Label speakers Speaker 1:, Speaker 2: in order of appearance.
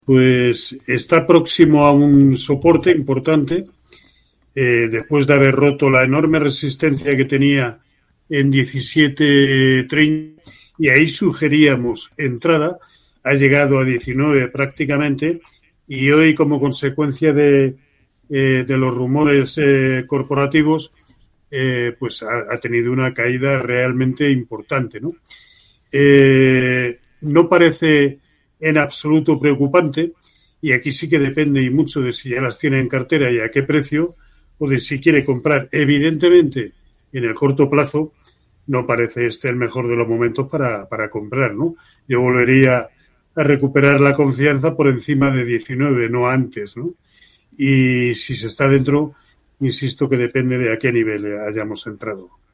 Speaker 1: Pues está próximo a un soporte importante, después de haber roto la enorme resistencia que tenía en 17.30, y ahí sugeríamos entrada. Ha llegado a 19 prácticamente, y hoy, como consecuencia de los rumores corporativos, pues ha tenido una caída realmente importante, ¿no? No parece en absoluto preocupante, y aquí sí que depende y mucho de si ya las tiene en cartera y a qué precio, o de si quiere comprar. Evidentemente, en el corto plazo no parece este el mejor de los momentos para comprar, ¿no? Yo volvería a recuperar la confianza por encima de 19, no antes, ¿no? Y si se está dentro, insisto que depende de a qué nivel hayamos entrado.